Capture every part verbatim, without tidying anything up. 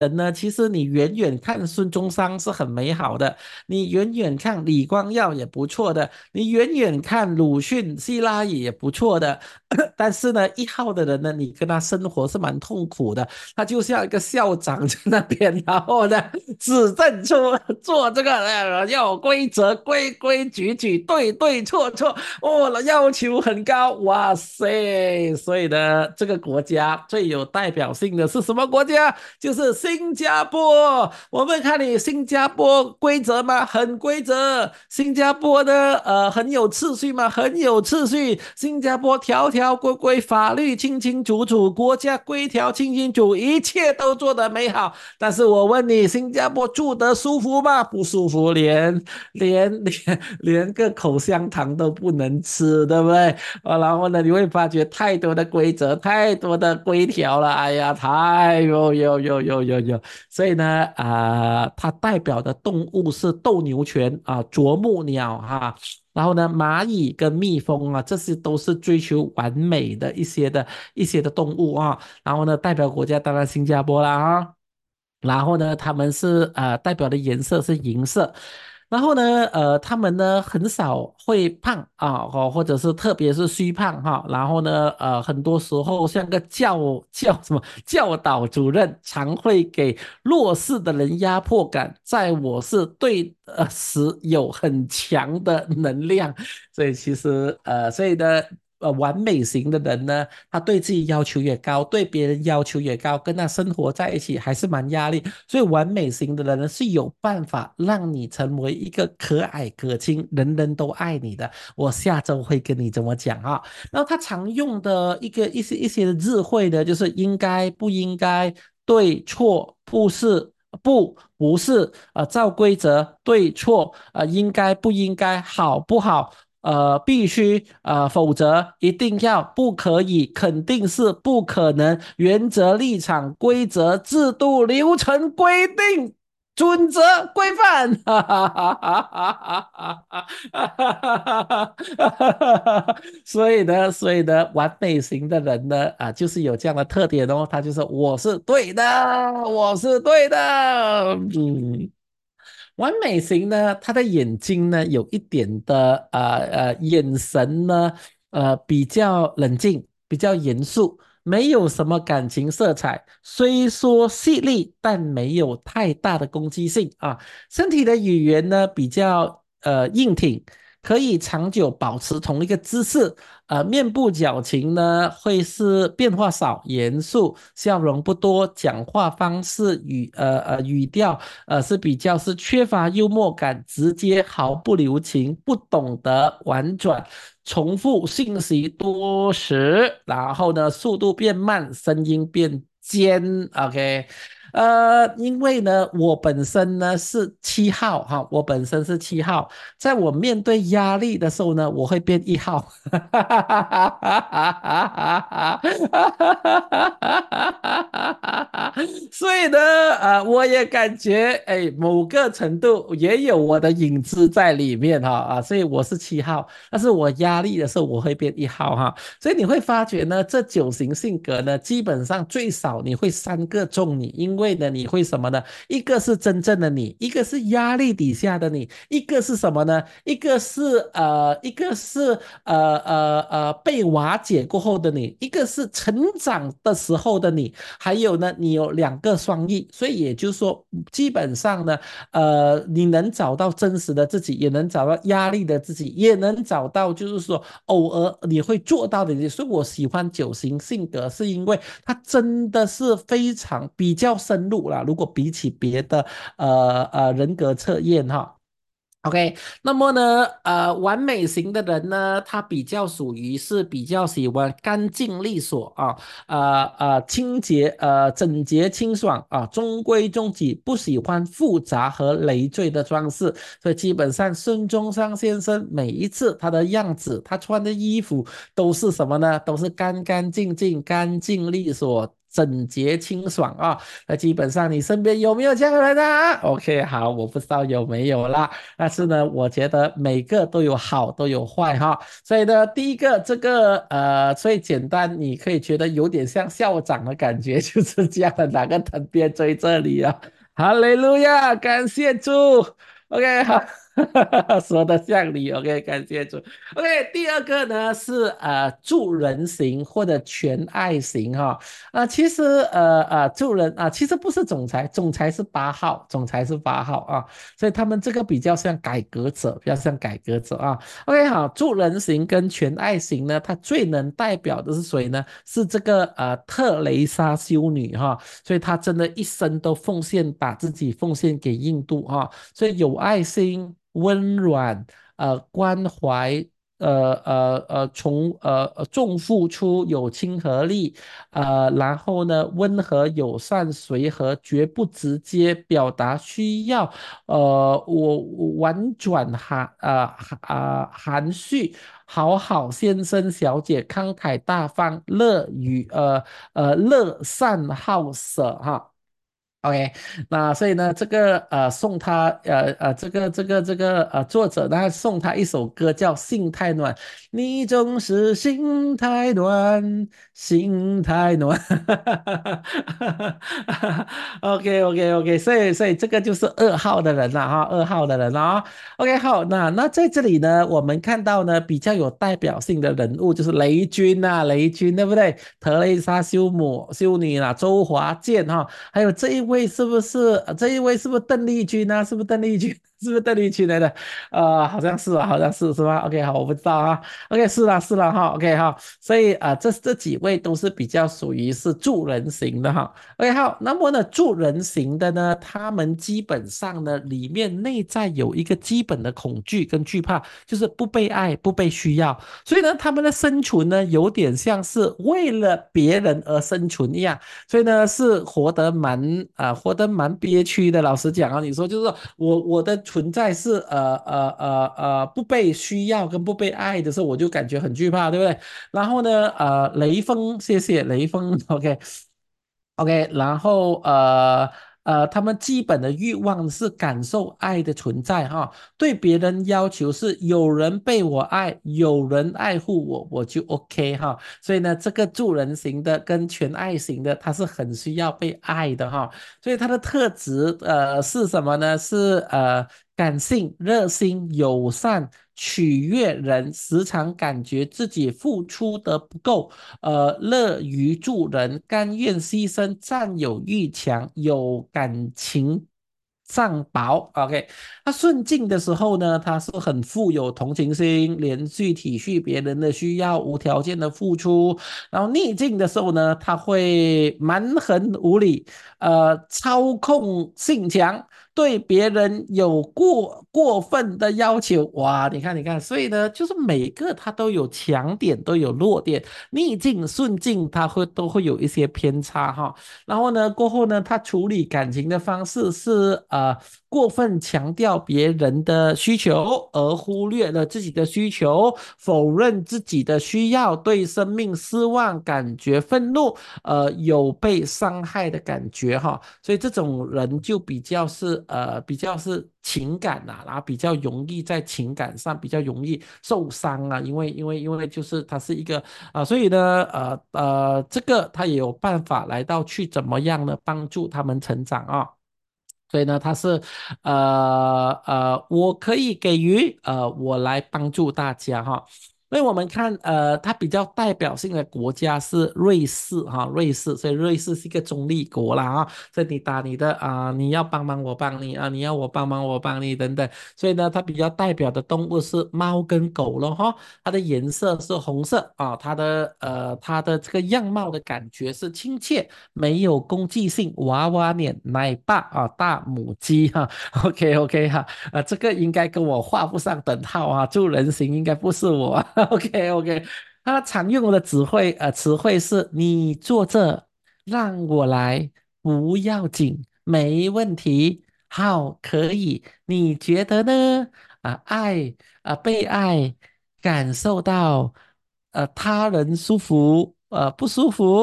人呢，其实你远远看孙中山是很美好的，你远远看李光耀也不错的，你远远看鲁迅、希拉里也不错的。但是呢，一号的人呢，你跟他生活是蛮痛苦的，他就像一个校长在那边，然后呢，指正出做这个呃要有规则，规规矩矩，对对错错，哦，要求很高，哇塞！所以呢，这个国家最有代表性的是什么国家？就是新加坡。我们看你新加坡规则吗？很规则。新加坡呢，呃，很有秩序吗？很有秩序。新加坡条条规规，法律清清楚楚，国家规条清清楚，一切都做得美好。但是我问你，新加坡住得舒服吗？不舒服，连连连连个口香糖都不能吃，对不对？啊，然后呢，你会发觉太多的规则，太多的规条了，哎呀，太有有有有有有，所以呢，啊、呃它代表的动物是斗牛犬啊、啄木鸟哈、然后呢，蚂蚁跟蜜蜂啊，这些都是追求完美的一些的一些的动物啊。然后呢，代表国家当然新加坡啦啊。然后呢，他们是呃代表的颜色是银色，然后呢，呃，他们呢很少会胖啊，哦，或者是特别是虚胖哈，然后呢，呃，很多时候像个教教什么教导主任，常会给弱势的人压迫感，在我是对呃时有很强的能量，所以其实呃，所以呢。呃，完美型的人呢，他对自己要求也高，对别人要求也高，跟他生活在一起还是蛮压力。所以完美型的人呢是有办法让你成为一个可爱可亲、人人都爱你的。我下周会跟你怎么讲啊？然后他常用的一个一些一些的智慧的，就是应该不应该、对错不是。不，不是，呃，照规则，对错，呃，应该不应该，好不好，呃，必须，呃，否则一定要，不可以，肯定是不可能，原则、立场、规则、制度、流程、规定、准则、规范，哈哈哈哈哈哈！所以呢，所以呢，完美型的人呢，啊，就是有这样的特点哦，他就是我是对的，我是对的，嗯。完美型呢，他的眼睛呢有一点的呃呃眼神呢，呃比较冷静，比较严肃，没有什么感情色彩，虽说犀利，但没有太大的攻击性啊。身体的语言呢比较呃硬挺，可以长久保持同一个姿势，呃，面部表情呢会是变化少、严肃，笑容不多，讲话方式语呃呃语调呃是比较是缺乏幽默感，直接毫不留情，不懂得婉转，重复信息多时，然后呢速度变慢，声音变尖，OK。呃，因为呢，我本身呢是七号哈，我本身是七号，在我面对压力的时候呢，我会变一号，所以呢，呃，我也感觉，哎，某个程度也有我的影子在里面哈啊，所以我是七号，但是我压力的时候我会变一号哈，所以你会发觉呢，这九型性格呢，基本上最少你会三个中你，因为呢，你会什么呢？一个是真正的你，一个是压力底下的你，一个是什么呢？一个是呃，一个是呃呃呃被瓦解过后的你，一个是成长的时候的你，还有呢，你有两个双翼，所以也就是说，基本上呢，呃，你能找到真实的自己，也能找到压力的自己，也能找到就是说偶尔你会做到的。所以我喜欢九型性格，是因为它真的是非常比较深入啦。如果比起别的呃呃人格测验哈。OK，那么呢，呃，完美型的人呢，他比较属于是比较喜欢干净利索啊，呃呃，清洁呃整洁清爽啊，中规中矩，不喜欢复杂和累赘的装饰，所以基本上孙中山先生每一次他的样子，他穿的衣服都是什么呢？都是干干净净、干净利索。 整洁清爽啊。那基本上你身边有没有这样的人啊？OK，好，我不知道有没有啦，但是呢，我觉得每个都有好，都有坏哈。所以呢，第一个这个呃，最简单，你可以觉得有点像校长的感觉，就是这样的，拿个藤鞭追这里啊。哈利路亚，感谢主。OK，好，说的像你。OK，感谢主。OK，第二个呢是呃助人型或者全爱型哈。啊、其实呃呃助人啊、其实不是总裁，总裁是八号，总裁是八号啊，所以他们这个比较像改革者，比较像改革者啊。OK，好，助人型跟全爱型呢，它最能代表的是谁呢？是这个呃特蕾莎修女哈，所以她真的一生都奉献，把自己奉献给印度哈，所以有爱心、温软、呃关怀。呃呃呃，从呃呃重付出，有亲和力，呃，然后呢，温和、友善、随和，绝不直接表达需要，呃，我我婉转含呃啊含蓄，好好先生小姐，慷慨大方，乐于呃呃乐善好舍哈。OK，那所以呢，这个呃送他呃呃这个这个这个呃作者呢送他一首歌叫《心太暖》，你总是心太暖，心太暖。OK OK OK，所以所以这个就是二号的人了哈，二号的人了啊。OK，好，那那在这里呢，我们看到呢比较有代表性的人物就是雷军啊，雷军对不对？特蕾莎修母修女啊，周华健哈、还有这一位是不是？呃这一位是不是邓丽君呢？是不是邓丽君？是不是邓丽君来的？呃，好像是啊，好像是是吧？OK，好，我不知道啊。OK，是啦，是啦哈。OK 哈，所以啊、呃这这几位都是比较属于是助人型的哈。OK，好，那么呢，助人型的呢，他们基本上呢，里面内在有一个基本的恐惧跟惧怕，就是不被爱、不被需要。所以呢，他们的生存呢，有点像是为了别人而生存一样。所以呢，是活得蛮啊、活得蛮憋屈的。老实讲啊，你说就是说我我的存在是呃呃呃呃不被需要跟不被爱的时候，我就感觉很惧怕，对不对？然后呢，呃，雷锋，谢谢雷锋，OK，OK，然后呃呃，他们基本的欲望是感受爱的存在哈，对别人要求是有人被我爱，有人爱护我，我就 OK 哈。所以呢，这个助人型的跟全爱型的，他是很需要被爱的哈。所以他的特质呃是什么呢？是呃感性、热心、友善。取悦人，时常感觉自己付出的不够，呃，乐于助人，甘愿牺牲，占有欲强，有感情上薄。OK，他顺境的时候呢，他是很富有同情心，连续体恤别人的需要，无条件的付出。然后逆境的时候呢，他会蛮横无理，呃，操控性强。对别人有过过分的要求，哇，你看，你看，所以呢，就是每个他都有强点，都有弱点。逆境、顺境，他会都会有一些偏差哈。然后呢，过后呢，他处理感情的方式是呃过分强调别人的需求，而忽略了自己的需求，否认自己的需要，对生命失望，感觉愤怒，呃，有被伤害的感觉哈。所以这种人就比较是呃比较是情感啊，然后比较容易在情感上比较容易受伤啊，因为因为因为就是他是一个啊、所以呢，呃呃，这个他也有办法来到去怎么样呢，帮助他们成长啊。所以呢，他是呃呃，我可以给予呃，我来帮助大家哈。因为我们看呃，它比较代表性的国家是瑞士哈，瑞士，所以瑞士是一个中立国啦啊。所以你打你的啊、你要帮忙我帮你啊，你要我帮忙我帮你等等。所以呢，它比较代表的动物是猫跟狗了哈。它的颜色是红色啊，它的呃它的这个样貌的感觉是亲切，没有攻击性，娃娃脸，奶爸啊，大母鸡哈。OK OK 哈，啊，这个应该跟我画不上等号啊，助人型应该不是我。OK OK，它常用的词汇呃词汇是你坐这，让我来，不要紧，没问题，好，可以，你觉得呢？啊，爱啊，被爱，感受到呃他人舒服呃不舒服，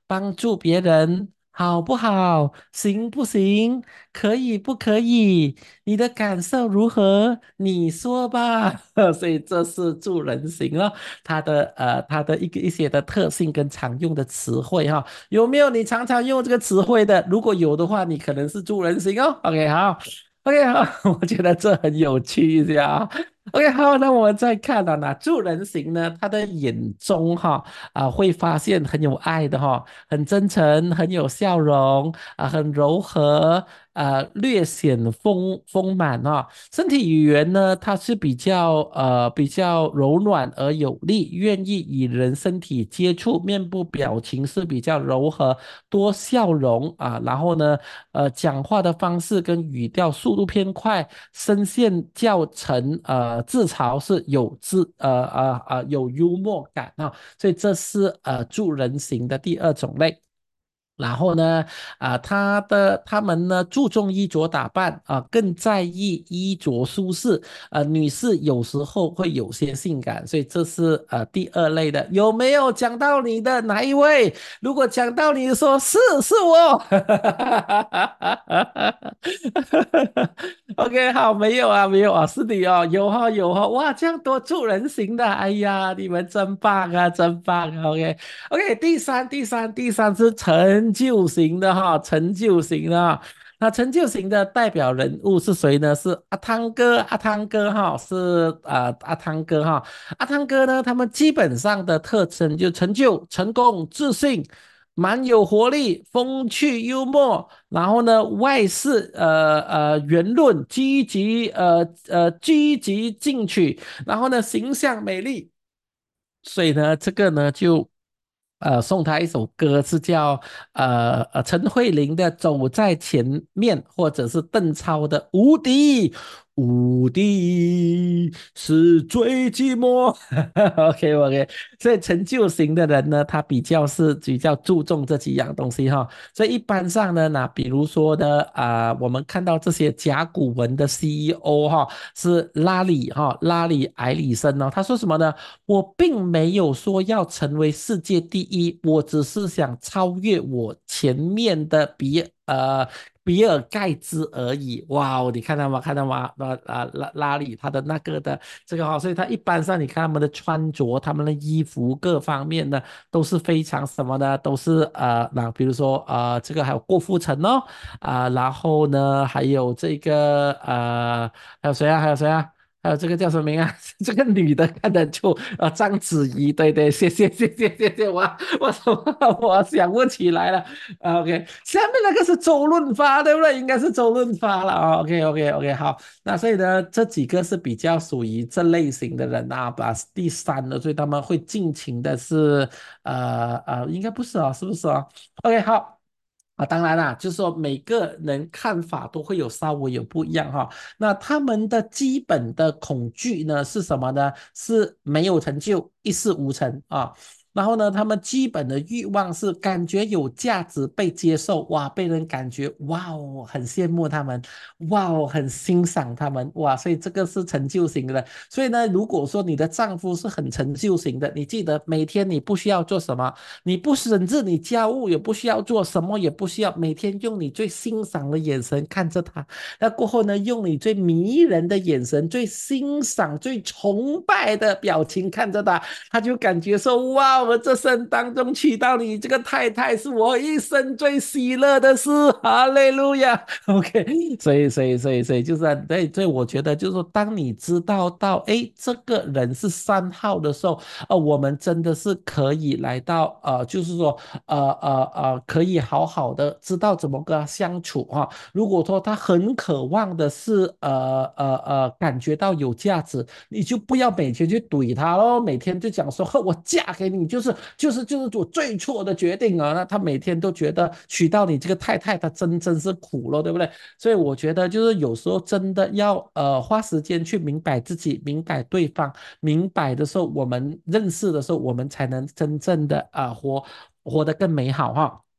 帮助别人，好不好？行不行？可以不可以？你的感受如何？你说吧。所以这是助人型了，它的呃它的一个一些的特性跟常用的词汇哈，有没有你常常用这个词汇的？如果有的话，你可能是助人型哦。OK，好。OK，好，我觉得这很有趣一下啊。OK，好，那我们再看啊，那助人型呢，他的眼中哈啊会发现很有爱的哈，很真诚，很有笑容啊，很柔和啊，略显丰丰满哈。身体语言呢，它是比较呃比较柔软而有力，愿意与人身体接触，面部表情是比较柔和，多笑容啊，然后呢，呃，讲话的方式跟语调速度偏快，声线较沉，呃，自嘲是有自呃呃呃有幽默感啊，所以这是呃助人型的第二种类。然后呢，啊、他的他们呢注重衣着打扮啊、更在意衣着舒适。呃，女士有时候会有些性感，所以这是呃第二类的。有没有讲到你的哪一位？如果讲到你说是是我。OK，好，没有啊，没有啊，是你哦，有哈、有哈、哇，这样多助人型的，哎呀，你们真棒啊，真棒啊，OK。OK，第三，第三，第三是成就型的哈，成就型的哈。那成就型的代表人物是谁呢？是阿汤哥，阿汤哥哈，是啊、呃阿汤哥哈。阿汤哥呢，他们基本上的特征就成就、成功、自信，蛮有活力、风趣幽默，然后呢，外事呃呃圆润、积极呃呃积极进取，然后呢，形象美丽。所以呢，这个呢就呃送他一首歌，是叫呃呃陈慧琳的《走在前面》，或者是邓超的《无敌》。无敌是最寂寞。OK OK，所以成就型的人呢，他比较是比较注重这几样东西哈。所以一般上呢，那比如说呢，啊、我们看到这些甲骨文的 C E O 哈，是拉里哈，拉里埃里森哦，他说什么呢？我并没有说要成为世界第一，我只是想超越我前面的比呃比尔盖茨而已。哇哦，你看到吗？看到吗？那啊拉拉里他的那个的这个哈、哦，所以他一般上你看他们的穿着、他们的衣服各方面呢，都是非常什么呢？都是呃，那比如说呃，这个还有郭富城哦，啊、然后呢还有这个呃，还有谁啊？还有谁啊？还有这个叫什么名啊？这个女的看得出啊，章子怡，对对，谢谢谢谢谢谢，我我我想不起来了。啊 OK，下面那个是周润发，对不对？应该是周润发了啊。OK OK OK，好，那所以呢，这几个是比较属于这类型的人啊，把第三的，所以他们会尽情的是呃呃，应该不是啊，是不是啊？OK，好。啊，当然啦，就是说每个人看法都会有稍微有不一样哈。那他们的基本的恐惧呢是什么呢？是没有成就，一事无成啊。然后呢，他们基本的欲望是感觉有价值、被接受，哇，被人感觉哇哦，很羡慕他们，哇哦，很欣赏他们，哇，所以这个是成就型的。所以呢，如果说你的丈夫是很成就型的，你记得每天你不需要做什么，你不甚至你家务也不需要做，什么也不需要，每天用你最欣赏的眼神看着他。那过后呢，用你最迷人的眼神、最欣赏、最崇拜的表情看着他，他就感觉说：哇，我这生当中娶到你这个太太，是我一生最喜乐的事。哈利路亚。OK，所以，所以，所以，所以就是啊，对，所以我觉得就是说，当你知道到，哎，这个人是三号的时候，呃，我们真的是可以来到，呃，就是说，呃呃呃，可以好好的知道怎么跟他相处哈。如果说他很渴望的是呃呃呃感觉到有价值，你就不要每天去怼他咯，每天就讲说呵我嫁给你就是就是就是我最错的决定啊，那他每天都觉得娶到你这个太太，他真真是苦了，对不对？所以我觉得就是有时候真的要呃花时间去明白自己，明白对方，明白的时候，我们认识的时候，我们才能真正的啊、呃活活得更美好哈。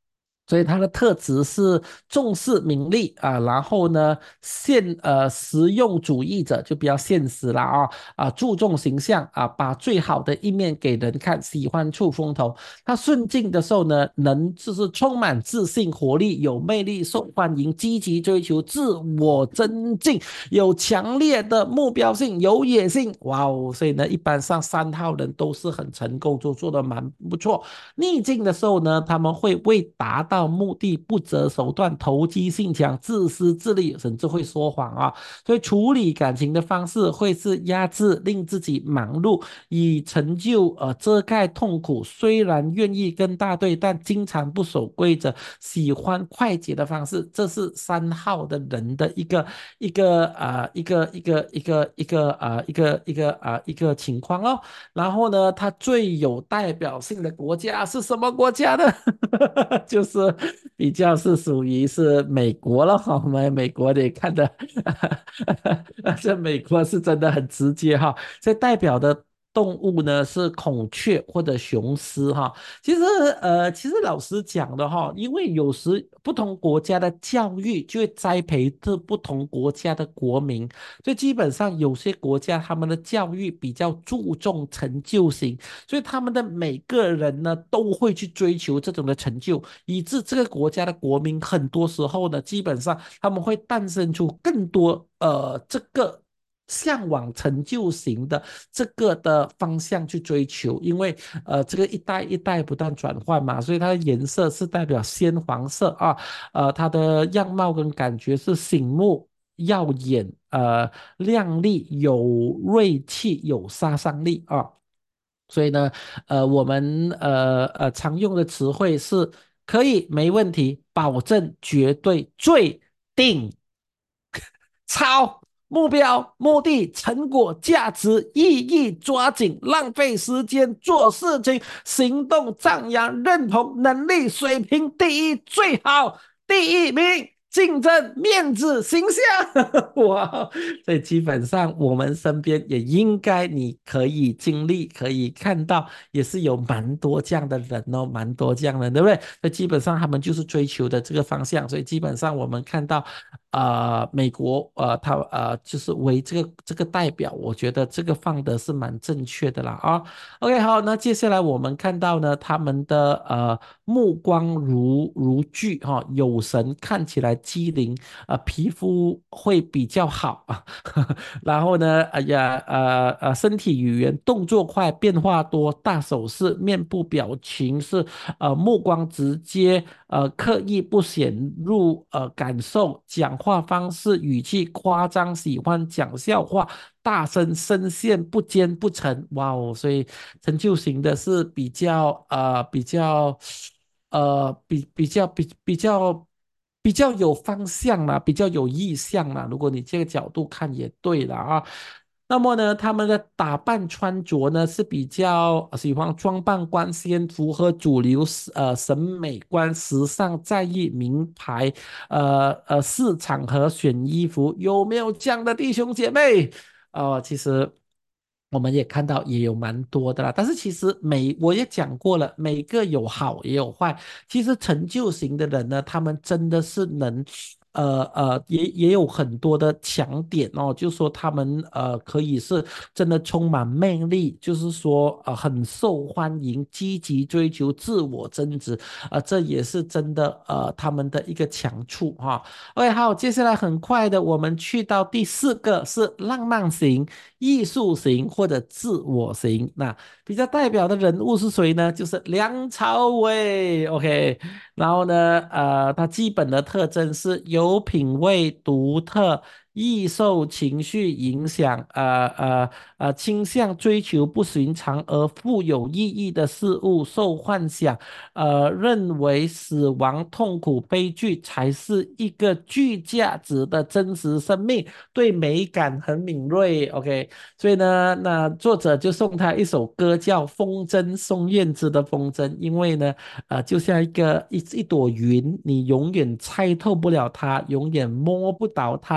所以他的特质是重视名利啊，然后呢，现呃实用主义者就比较现实了啊啊，注重形象啊，把最好的一面给人看，喜欢出风头。他顺境的时候呢，能就是充满自信、活力、有魅力、受欢迎，积极追求自我增进，有强烈的目标性，有野心。哇哦，所以呢，一般上三号人都是很成功，就做得蛮不错。逆境的时候呢，他们会为达到目的不择手段，投机性强，自私自利，甚至会说谎啊。所以处理感情的方式会是压制，令自己忙碌，以成就呃遮盖痛苦。虽然愿意跟大队，但经常不守规则，喜欢快捷的方式。这是三号的人的一个一个啊、呃、一个一个一个一个啊、呃、一个一个啊、呃、一个情况哦。然后呢，它最有代表性的国家是什么国家呢？就是比较是属于是美国了哈。我们美国得看的，这美国是真的很直接哈。这代表的动物呢是孔雀或者雄狮哈。其实呃，其实老实讲的哈，因为有时不同国家的教育就会栽培这不同国家的国民。所以基本上有些国家他们的教育比较注重成就型，所以他们的每个人呢都会去追求这种的成就，以致这个国家的国民很多时候呢，基本上他们会诞生出更多呃这个。向往成就型的这个的方向去追求，因为呃这个一代一代不断转换嘛，所以它的颜色是代表鲜黄色啊，呃它的样貌跟感觉是醒目耀眼，呃，亮丽，有锐气，有杀伤力啊。所以呢，呃，我们呃呃常用的词汇是可以，没问题，保证，绝对，最，定，超。目标、目的、成果、价值、意义、抓紧、浪费时间、做事情、行动、张扬、认同、能力、水平、第一、最好、第一名、竞争、面子、形象。哇！所以基本上我们身边也应该你可以经历、可以看到，也是有蛮多这样的人哦，蛮多这样的人，对不对？所以基本上他们就是追求的这个方向。所以基本上我们看到。呃，美国呃，它呃就是为这个这个代表，我觉得这个放的是蛮正确的啦啊。OK，好，那接下来我们看到呢，他们的呃目光如如炬哈、有神，看起来机灵，呃，皮肤会比较好啊。然后呢，哎呀，呃呃，身体语言动作快，变化多，大手势，面部表情是呃目光直接，呃刻意不显露呃感受，讲话方式语气夸张，喜欢讲笑话，大声声线不尖不沉，哇哦，所以成就型的是比较呃比较呃比比较比比较比较有方向啦，比较有意向啦。如果你这个角度看也对了啊。那么呢，他们的打扮穿着呢是比较喜欢装扮光鲜，符合主流呃审美观，时尚在意名牌，呃呃市场和选衣服，有没有这样的弟兄姐妹？呃，其实我们也看到也有蛮多的啦，但是其实每我也讲过了，每个有好也有坏。其实成就型的人呢，他们真的是能。呃呃，也也有很多的强点哦，就说他们呃可以是真的充满魅力，就是说呃很受欢迎，积极追求自我增值，呃这也是真的呃他们的一个强处哈。OK，好，接下来很快的我们去到第四个是浪漫型、艺术型或者自我型。那比较代表的人物是谁呢？就是梁朝伟。OK，然后呢，呃，他基本的特征是有品味、独特、易受情绪影响，呃呃呃，倾向追求不寻常而富有意义的事物，受幻想，呃，认为死亡、痛苦、悲剧才是一个具价值的真实生命，对美感很敏锐。OK，所以呢，那作者就送他一首歌叫《风筝》，宋燕姿的《风筝》，因为呢。呃，就像一个一一朵云，你永远猜透不了它，永远摸不到它，也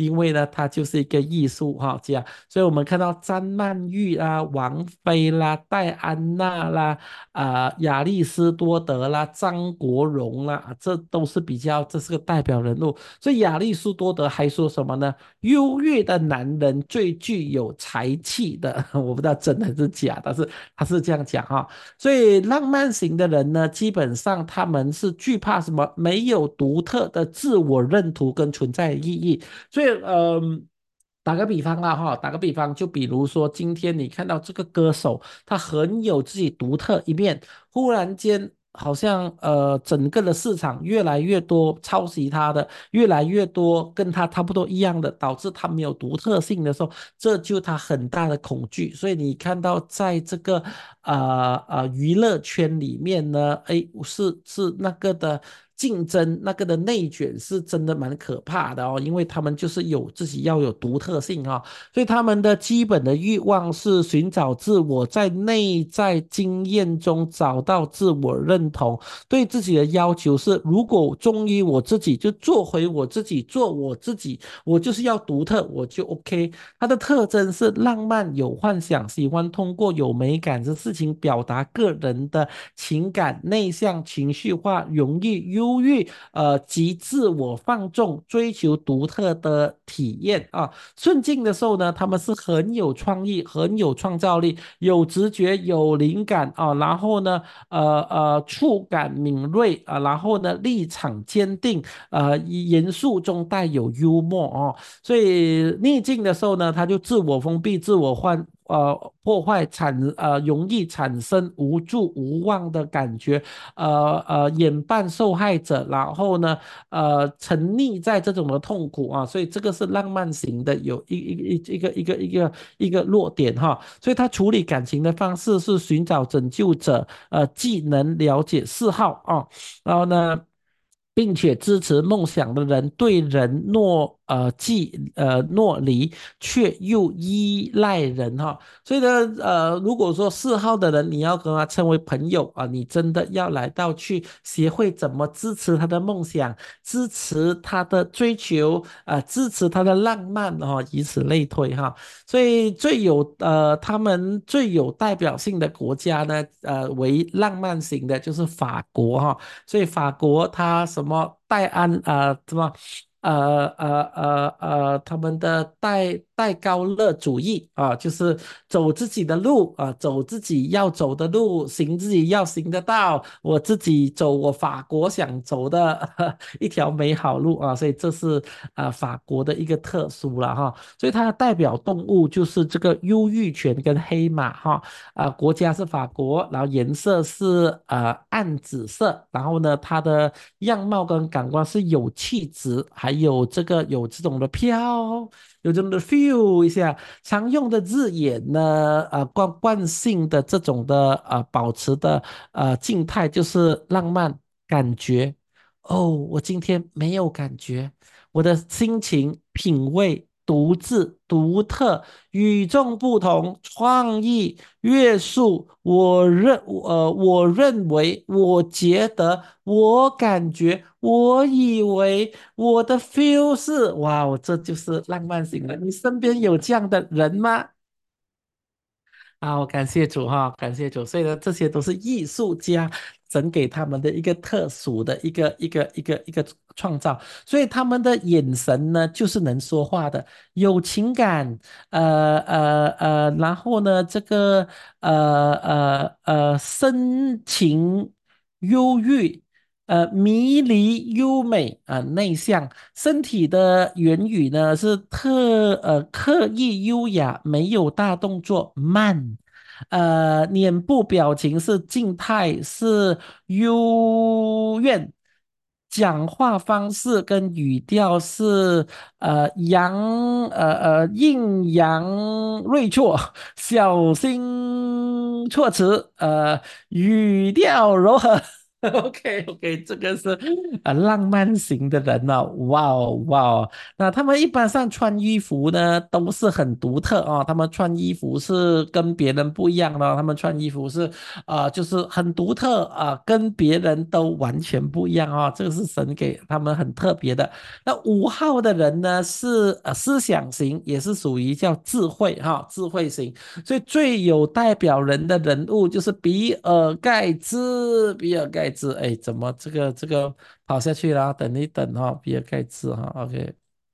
因为呢，他就是一个艺术哈家，所以我们看到张曼玉啦、王菲啦、戴安娜啦、啊、亚里士多德啦、张国荣啦，啊这都是比较，这是个代表人物。所以亚里士多德还说什么呢？优越的男人最具有才气的，我不知道真的还是假，但是他是这样讲哈。所以浪漫型的人呢，基本上他们是惧怕什么？没有独特的自我认同跟存在意义。所以，嗯、打个比方啦，哈，打个比方，就比如说今天你看到这个歌手，他很有自己独特一面，忽然间好像呃，整个的市场越来越多抄袭他的，越来越多跟他差不多一样的，导致他没有独特性的时候，这就他很大的恐惧。所以你看到在这个呃呃娱乐圈里面呢，哎，是是那个的。竞争那个的内卷是真的蛮可怕的哦，因为他们就是有自己要有独特性哦，所以他们的基本的欲望是寻找自我，在内在经验中找到自我认同。对自己的要求是，如果忠于我自己，就做回我自己，做我自己，我就是要独特，我就 OK。它的特征是浪漫、有幻想，喜欢通过有美感的事情表达个人的情感，内向、情绪化，容易忧郁，呃，及自我放纵，追求独特的体验啊。顺境的时候呢，他们是很有创意、很有创造力、有直觉、有灵感啊。然后呢，呃呃，触感敏锐啊，然后呢，立场坚定，呃，严肃中带有幽默哦。所以逆境的时候呢，他就自我封闭、自我换呃破坏产呃容易产生无助无望的感觉，呃呃眼伴受害者，然后呢呃沉溺在这种的痛苦啊，所以这个是浪漫型的有一一一一个一个一个一个弱点哈，所以他处理感情的方式是寻找拯救者，呃既能了解嗜好啊，然后呢。并且支持梦想的人，对人诺呃既呃诺离，却又依赖人哈。所以呢，呃，如果说四号的人你要跟他成为朋友啊，你真的要来到去学会怎么支持他的梦想，支持他的追求啊，支持他的浪漫哦，以此类推哈。所以最有呃，他们最有代表性的国家呢，呃，为浪漫型的就是法国哈。所以法国它什么戴安呃什么呃呃呃呃他们的戴戴高乐主义啊，就是走自己的路啊，走自己要走的路，行自己要行的道，我自己走我法国想走的一条美好路啊，所以这是啊、法国的一个特殊了哈，所以它的代表动物就是这个忧郁犬跟黑马哈。啊、国家是法国，然后颜色是呃暗紫色，然后呢，它的样貌跟感官是有气质，还有这个有这种的飘，有这种的 feel 一下。常用的字眼呢，呃惯惯性的这种的呃保持的呃静态就是浪漫感觉。哦，我今天没有感觉，我的心情品味独自独特。与众不同，创意约束，我认呃，我认为，我觉得，我感觉，我以为，我的 feel 是，哇哦，这就是浪漫型的。你身边有这样的人吗？好，感谢主哈，感谢主。所以呢，这些都是艺术家整给他们的一个特殊的一个一个一个一个创造。所以他们的眼神呢，就是能说话的，有情感，呃呃呃，然后呢，这个呃呃呃，深情忧郁。呃，迷离优美啊、呃内向，身体的言语呢是特呃刻意优雅，没有大动作，慢。呃，脸部表情是静态，是幽怨。讲话方式跟语调是呃阳呃呃阴阳锐挫，小心措辞，呃语调柔和。 OK OK，这个是呃浪漫型的人哦，哇哦哇哦，那他们一般上穿衣服呢都是很独特哦，他们穿衣服是跟别人不一样的哦，他们穿衣服是呃就是很独特啊、呃跟别人都完全不一样哦，这个是神给他们很特别的。那五号的人呢是呃思想型，也是属于叫智慧哈、智慧型。所以最有代表人的人物就是比尔盖茨。比尔盖茨，哎，怎么这个这个跑下去了？等一等哈、比尔盖茨哈，OK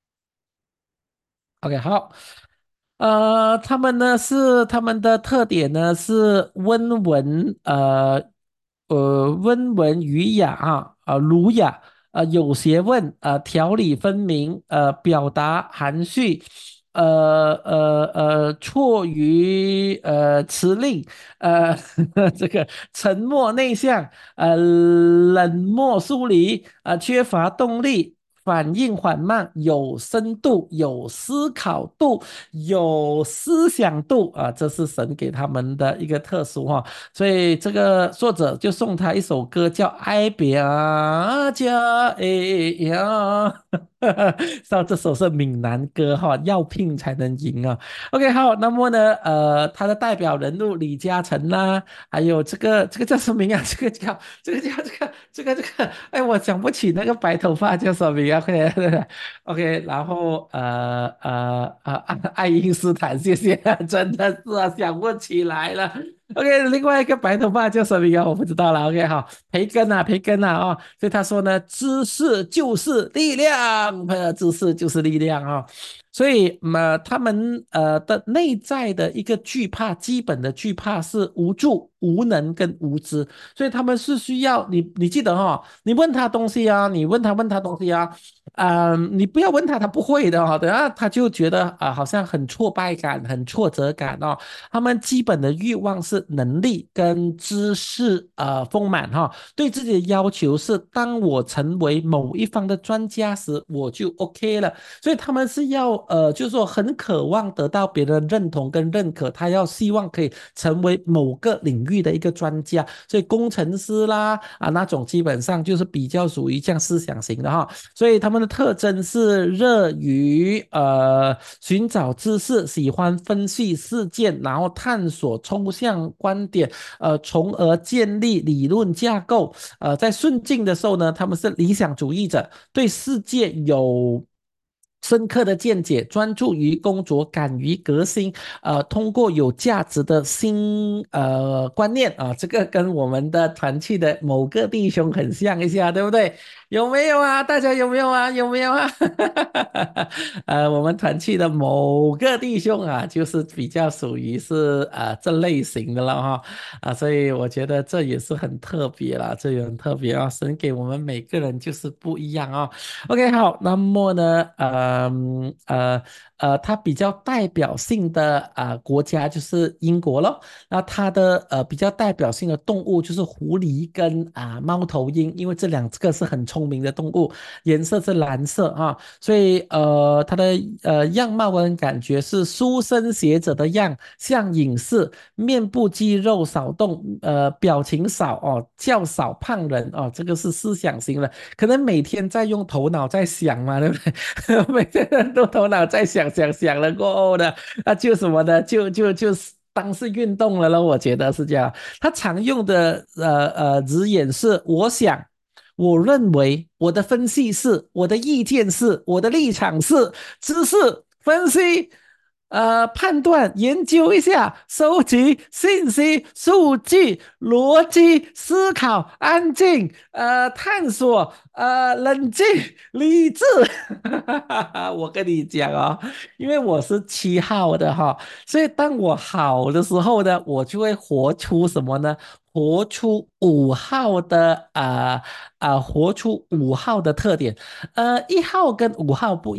OK，好。呃，他们呢是他们的特点呢是温文呃呃温文儒雅啊啊儒雅呃有学问呃条理分明呃表达含蓄呃呃呃错于呃辞令呃这个沉默内向呃冷漠疏离呃缺乏动力。反应缓慢，有深度，有思考度，有思想度啊，这是神给他们的一个特殊哈、所以这个作者就送他一首歌叫《爱别家哎呀》，上这首是闽南歌哈、要拼才能赢啊。OK，好，那么呢，呃，他的代表人物李嘉诚啦，还有这个这个叫什么名啊？这个叫这个叫这个这个这个，哎，我想不起那个白头发叫什么名啊？快点，OK，然后呃呃呃，爱爱因斯坦，谢谢，真的是啊，想不起来了。OK，另外一个白头发叫什么名啊？我不知道了。OK，好，培根啊，培根啊，哦，所以他说呢，知识就是力量，呃，知识就是力量啊、哦。所以嘛，他们呃的内在的一个惧怕，基本的惧怕是无助、无能跟无知，所以他们是需要你，你记得哈、哦，你问他东西啊，你问他问他东西啊，啊、你不要问他，他不会的哈、哦，等下他就觉得啊、好像很挫败感、很挫折感哦。他们基本的欲望是能力跟知识呃丰满哈、对自己的要求是，当我成为某一方的专家时，我就 OK 了。所以他们是要呃，就是说很渴望得到别人认同跟认可，他要希望可以成为某个领域的一个专家，所以工程师啦啊那种基本上就是比较属于这样思想型的哈，所以他们的特征是热于呃寻找知识，喜欢分析事件，然后探索抽象观点，呃，从而建立理论架构。呃，在顺境的时候呢，他们是理想主义者，对世界有深刻的见解，专注于工作，敢于革新，呃，通过有价值的新呃观念啊，这个跟我们的团契的某个弟兄很像一下，对不对？有没有啊？大家有没有啊？有没有啊？呃，我们团契的某个弟兄啊，就是比较属于是啊这类型的了哈啊，所以我觉得这也是很特别啦，这也很特别啊，神给我们每个人就是不一样啊。OK，好，那么呢，呃呃呃，它比较代表性的啊、呃国家就是英国咯。那它的呃比较代表性的动物就是狐狸跟啊、猫头鹰，因为这两个是很聪明的动物，颜色是蓝色啊，所以呃它的呃样貌跟感觉是书生学者的样，像隐士，面部肌肉少动，呃表情少哦，较少胖人哦，这个是思想型的。可能每天在用头脑在想嘛，对不对？每天都头脑在想想想了过后呢，那就什么呢？就就就是当是运动了咯，我觉得是这样。他常用的呃呃字眼是我想。我认为我的分析是，我的意见是，我的立场是，知识分析，呃，判断研究一下，收集信息、数据、逻辑思考、安静，呃，探索，呃，冷静、理智。我跟你讲哦，因为我是七号的哈，所以当我好的时候呢，我就会活出什么呢？活出五号的啊啊、呃呃活出五号的特点。呃，一号跟五号不一样。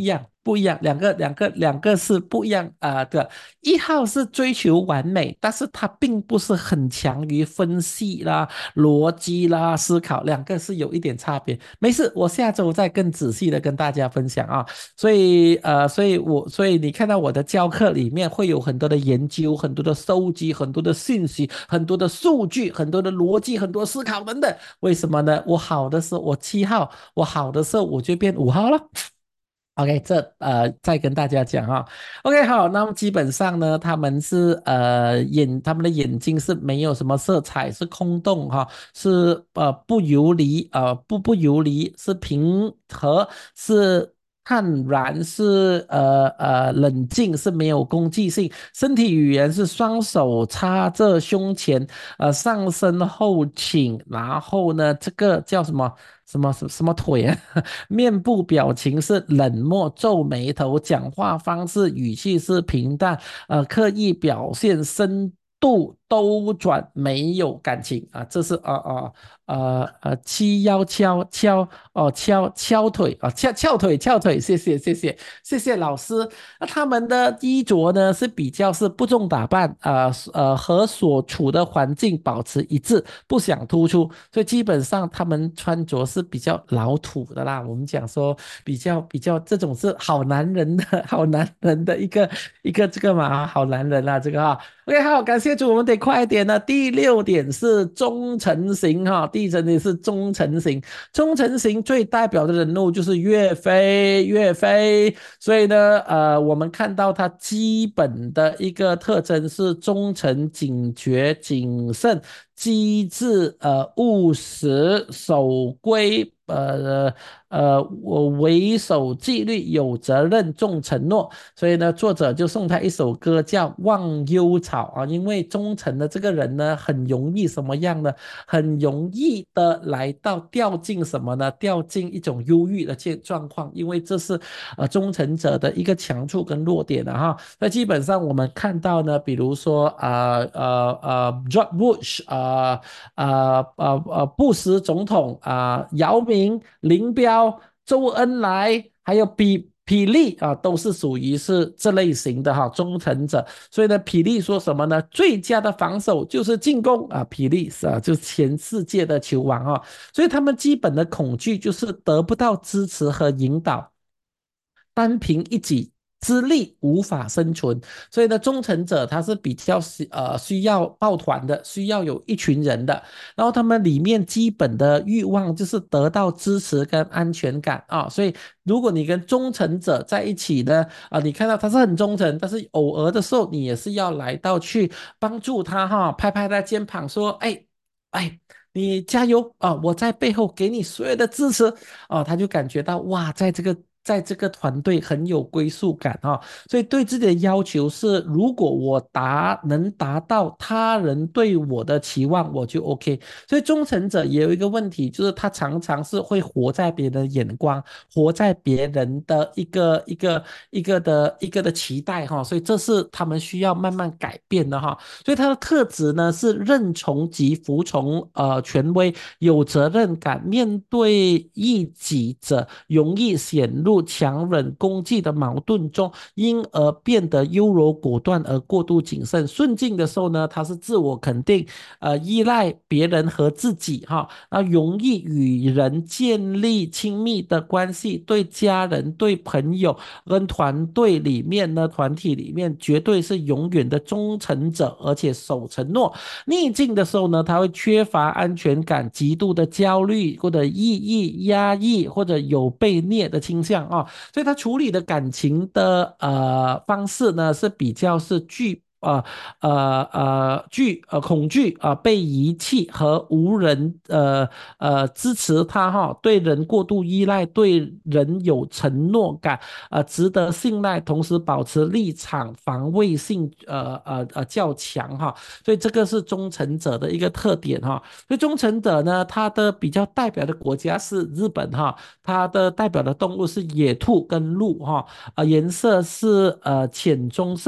不一样，两个两个两个是不一样啊、呃的。一号是追求完美，但是他并不是很强于分析啦、逻辑啦、思考，两个是有一点差别。没事，我下周再更仔细的跟大家分享啊。所以呃，所以我所以你看到我的教课里面会有很多的研究、很多的收集、很多的信息、很多的数据、很多的逻辑、很多思考等等。为什么呢？我好的时候我七号，我好的时候我就变五号了。OK，这呃再跟大家讲哈。OK，好，那么基本上呢，他们是呃眼他们的眼睛是没有什么色彩，是空洞哈，是呃不游离呃不不游离，是平和，是坦然，是呃呃冷静，是没有攻击性。身体语言是双手插着胸前，呃上身后倾，然后呢这个叫什么什么什么什么腿啊？面部表情是冷漠、皱眉头，讲话方式、语气是平淡，呃，刻意表现深度兜转，没有感情啊，这是啊啊呃呃七幺敲敲哦敲敲腿啊翘翘腿翘腿，谢谢谢谢谢谢老师。那他们的衣着呢是比较是不重打扮，呃呃和所处的环境保持一致，不想突出，所以基本上他们穿着是比较老土的啦。我们讲说比较比较这种是好男人的好男人的一个一个这个嘛，好男人啦，这个哈。OK，好，感谢主，我们得快一点了。第六点是忠诚型哈，第一点是忠诚型，忠诚型最代表的人物就是岳飞，岳飞。所以呢，呃，我们看到他基本的一个特征是忠诚、警觉、谨慎、机智、呃，务实、守规。呃呃，我维守纪律，有责任，重承诺。所以呢，作者就送他一首歌叫《忘忧草》啊，因为忠诚的这个人呢，很容易什么样呢？很容易的来到掉进什么呢？掉进一种忧郁的状状况，因为这是呃忠诚者的一个强处跟弱点的哈。那基本上我们看到呢，比如说啊呃呃 George Bush 啊啊啊啊布什总统啊、姚明、林彪、周恩来，还有比。霹雳啊，都是属于是这类型的哈忠诚者，所以呢，霹雳说什么呢？最佳的防守就是进攻啊，霹雳是啊，就是全世界的球王啊，所以他们基本的恐惧就是得不到支持和引导，单凭一己之力无法生存。所以呢，忠诚者他是比较需呃需要抱团的，需要有一群人的。然后他们里面基本的欲望就是得到支持跟安全感啊。所以如果你跟忠诚者在一起呢，啊、呃，你看到他是很忠诚，但是偶尔的时候你也是要来到去帮助他哈，拍拍他肩膀说，哎哎。你加油啊！我在背后给你所有的支持哦，他就感觉到哇，在这个在这个团队很有归属感哈、哦，所以对自己的要求是，如果我达能达到他人对我的期望，我就 OK。所以忠诚者也有一个问题，就是他常常是会活在别人的眼光，活在别人的一个一个一个的一个的期待哈、哦，所以这是他们需要慢慢改变的哈、哦。所以他的特质呢是认从及服从呃权威，有责任感，面对异己者容易陷入强忍攻击的矛盾中，因而变得优柔果断而过度谨慎。顺境的时候呢，他是自我肯定，呃，依赖别人和自己哈，那容易与人建立亲密的关系，对家人、对朋友跟团队里面呢，团体里面绝对是永远的忠诚者，而且守承诺。逆境的时候呢，他会缺乏安全感，极度的焦虑或者抑郁、压抑或者有被虐的倾向啊，所以他处理的感情的呃方式呢是比较是具呃呃呃惧呃恐惧啊、呃、被遗弃和无人呃呃支持他哈，对人过度依赖，对人有承诺感，呃值得信赖，同时保持立场防卫性呃呃呃较强哈，所以这个是忠诚者的一个特点哈。所以忠诚者呢，他的比较代表的国家是日本哈，它的代表的动物是野兔跟鹿哈，啊、呃颜色是呃浅棕色。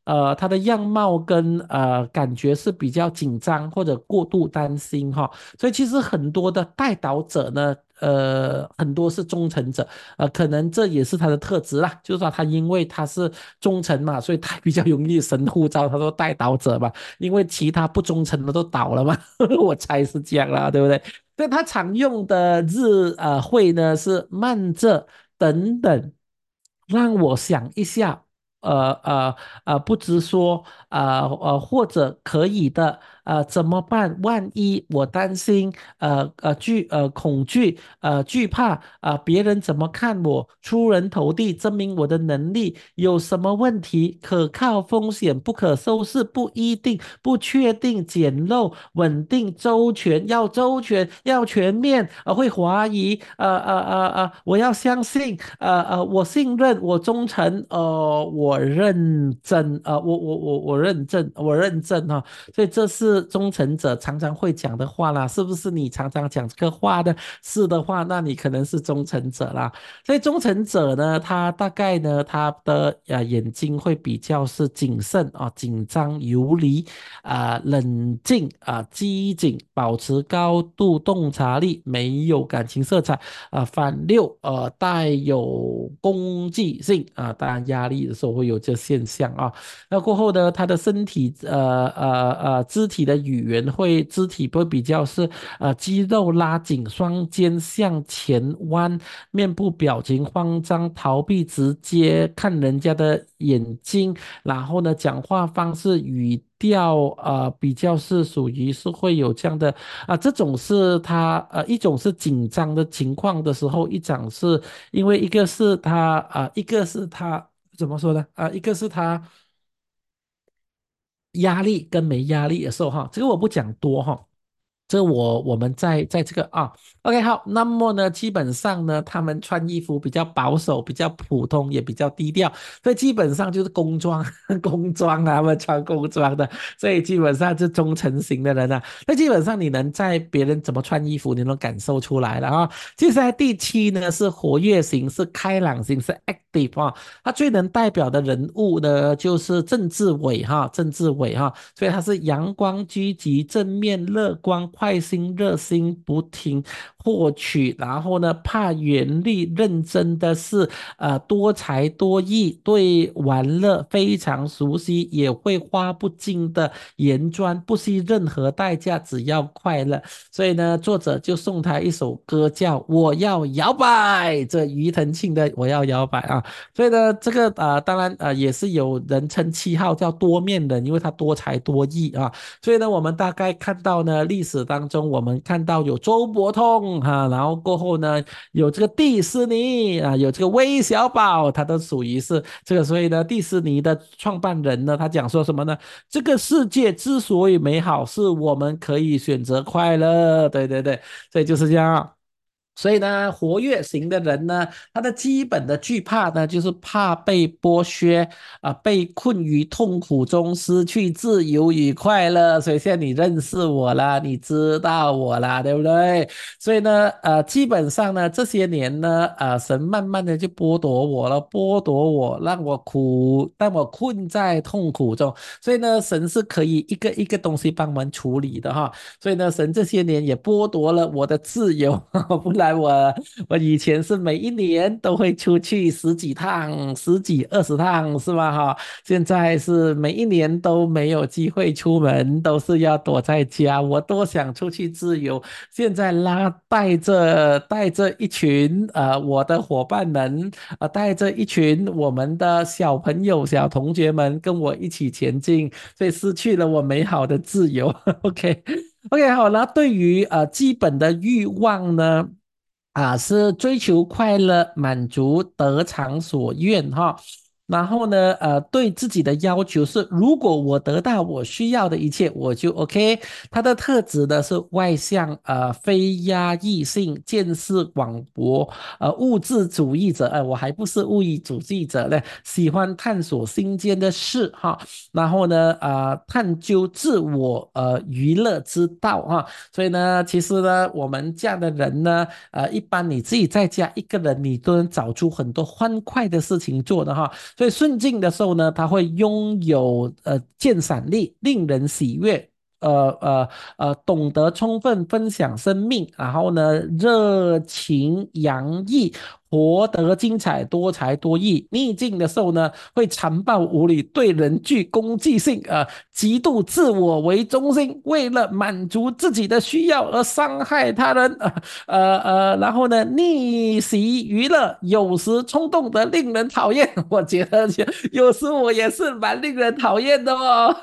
呃，他的样貌跟呃感觉是比较紧张或者过度担心哈，所以其实很多的带导者呢，呃，很多是忠诚者，呃，可能这也是他的特质啦，就是说他因为他是忠诚嘛，所以他比较容易神呼召，他说带导者嘛，因为其他不忠诚的都倒了嘛，我猜是这样啦，对不对？所以他常用的日呃会呢是慢着等等，让我想一下，呃呃呃，不直说，呃呃，或者可以的，呃，怎么办？万一我担心，呃呃惧呃恐惧，呃惧怕，呃别人怎么看我？出人头地，证明我的能力有什么问题？可靠、风险不可收拾，不一定，不确定，简陋、稳定、周全，要周全，要全面，呃，会怀疑，呃呃呃呃，我要相信，呃呃，我信任，我忠诚，呃，我认真，呃，我我我我认真，我认真哈、所以这是忠诚者常常会讲的话啦，是不是你常常讲这个话呢？是的话，那你可能是忠诚者啦。所以忠诚者呢，他大概呢，他的呃眼睛会比较是谨慎啊、紧张、游离啊、冷静啊、机警，保持高度洞察力，没有感情色彩啊、反六呃带有攻击性啊、当然压力的时候会有这现象啊。那过后呢，他的身体呃呃呃肢体的语言会肢体会比较是呃肌肉拉紧，双肩向前弯，面部表情慌张，逃避直接看人家的眼睛，然后呢，讲话方式语调呃比较是属于是会有这样的啊、这种是他呃一种是紧张的情况的时候，一种是因为一个是他啊、一个是他怎么说呢啊、一个是他。压力跟没压力的时候哈，这个我不讲多哈，这我我们在在这个啊，OK 好，那么呢，基本上呢，他们穿衣服比较保守，比较普通，也比较低调，所以基本上就是工装，工装啊，他们穿工装的，所以基本上是忠诚型的人啊。那基本上你能在别人怎么穿衣服，你能感受出来了啊。接下来第七呢是活跃型，是开朗型，是 active 啊。他最能代表的人物呢，就是郑志伟哈，郑志伟哈，所以他是阳光、积极、正面、乐观、快心、热心、不停获取，然后呢，怕远虑、认真的是呃多才多艺，对玩乐非常熟悉，也会花不尽的颜砖，不惜任何代价，只要快乐。所以呢，作者就送他一首歌叫《我要摇摆》，这庾澄庆的《我要摇摆》啊。所以呢，这个呃，当然呃，也是有人称七号叫多面人，因为他多才多艺啊。所以呢，我们大概看到呢，历史当中我们看到有周伯通哈、然后过后呢，有这个迪士尼啊，有这个微小宝，他都属于是这个。所以呢，迪士尼的创办人呢，他讲说什么呢？这个世界之所以美好，是我们可以选择快乐。对对对，所以就是这样。所以呢，活跃型的人呢，他的基本的惧怕呢，就是怕被剥削啊、被困于痛苦中，失去自由与快乐。所以现在你认识我了，你知道我了，对不对？所以呢，呃，基本上呢，这些年呢，呃，神慢慢的就剥夺我了，剥夺我，让我苦，让我困在痛苦中。所以呢，神是可以一个一个东西帮忙处理的哈。所以呢，神这些年也剥夺了我的自由，不然我我以前是每一年都会出去十几趟、十几二十趟，是吧？哈，现在是每一年都没有机会出门，都是要躲在家。我多想出去自由，现在拉带着带着一群呃我的伙伴们，呃带着一群我们的小朋友、小同学们跟我一起前进，所以失去了我美好的自由。OK。OK，好，那对于呃基本的欲望呢，啊是追求快乐、满足、得偿所愿哈。然后呢，呃，对自己的要求是，如果我得到我需要的一切，我就 OK。他的特质呢是外向，呃，非压抑性，见识广博，呃，物质主义者，呃，我还不是物质主义者呢，喜欢探索新鲜的事哈。然后呢，呃，探究自我呃娱乐之道哈。所以呢，其实呢，我们这样的人呢，呃，一般你自己在家一个人，你都能找出很多欢快的事情做的哈。 所以顺境的时候呢，他会拥有呃鉴赏力，令人喜悦。呃呃呃，懂得充分分享生命，然后呢，热情洋溢，活得精彩多才多艺。逆境的时候呢，会残暴无理，对人具攻击性，呃，极度自我为中心，为了满足自己的需要而伤害他人，呃呃呃，然后呢，逆袭娱乐，有时冲动的令人讨厌。我觉得有时我也是蛮令人讨厌的哦。